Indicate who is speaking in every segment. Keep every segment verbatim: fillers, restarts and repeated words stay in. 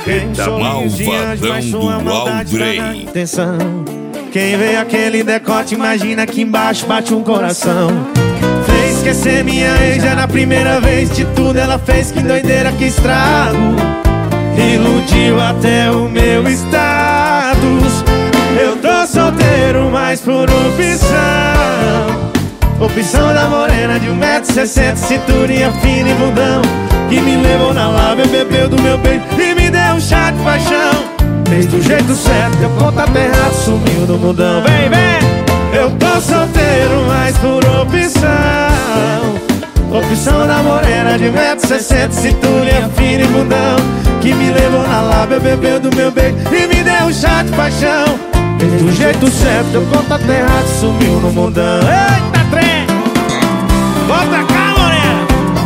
Speaker 1: Capeta malvadão do Aldrey.
Speaker 2: Quem vê aquele decote, imagina que embaixo bate um coração. Fez esquecer minha ex, já na primeira vez de tudo ela fez, que doideira, que estrago. Iludiu até o meu status. Eu tô solteiro, mas por opção. Opção da morena de um metro e sessenta, cinturinha fina e bundão, que me levou na lava e bebeu do meu beijo e me deu um chá de paixão. Fez do jeito certo, deu contato errado, sumiu no mundão. Vem, vem! Eu tô solteiro, mas por opção. Opção da morena de um metro e sessenta, cinturinha fina e bundão, que me levou na lábia, bebeu do meu beijo e me deu um chá de paixão. Fez do jeito certo, deu contato errado, sumiu no mundão. Eita, trem! Volta cá, morena!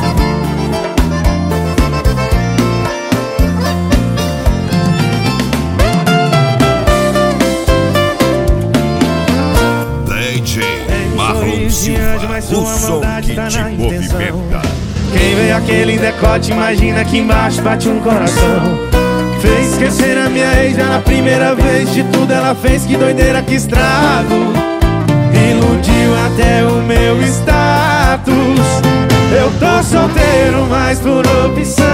Speaker 1: D J Marlon Silva, o som que te movimenta.
Speaker 2: Quem vê aquele decote, imagina que embaixo bate um coração. Fez esquecer a minha ex, já na primeira vez de tudo ela fez, que doideira, que estrago. Iludiu até o meu status. Eu tô solteiro, mas por opção.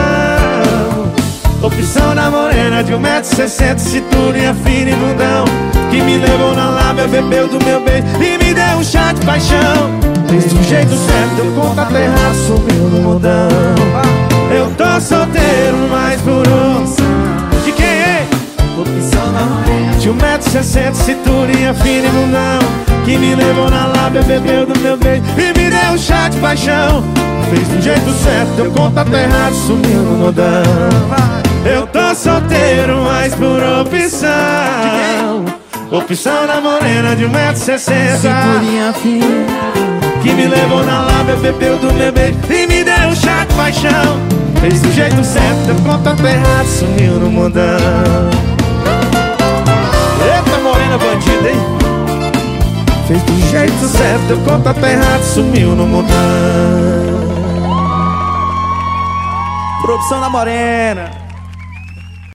Speaker 2: Opção da morena de um metro e sessenta, cinturinha fina e bundão, que me levou na lábia, bebeu do meu beijo e me deu um chá de paixão. Fez do jeito certo, deu contato errado, sumiu no mundão. Eu tô solteiro, mas por opção. De quem é? Opção da morena de um metro e sessenta, cinturinha fina e bundão, que me levou na lábia, bebeu do meu beijo e me deu um chá de paixão. Fez do jeito certo, deu contato errado, sumiu no mundão. Eu tô solteiro, mas por opção. Opção da morena de um metro e sessenta, cinturinha fina, que me levou na lábia, bebeu do meu beijo e me deu um chá de paixão. Fez do jeito certo, deu contato errado, sumiu no mundão. Eita, morena bandida, hein? Fez do jeito certo, deu contato errado, sumiu no mundão. Por opção da morena.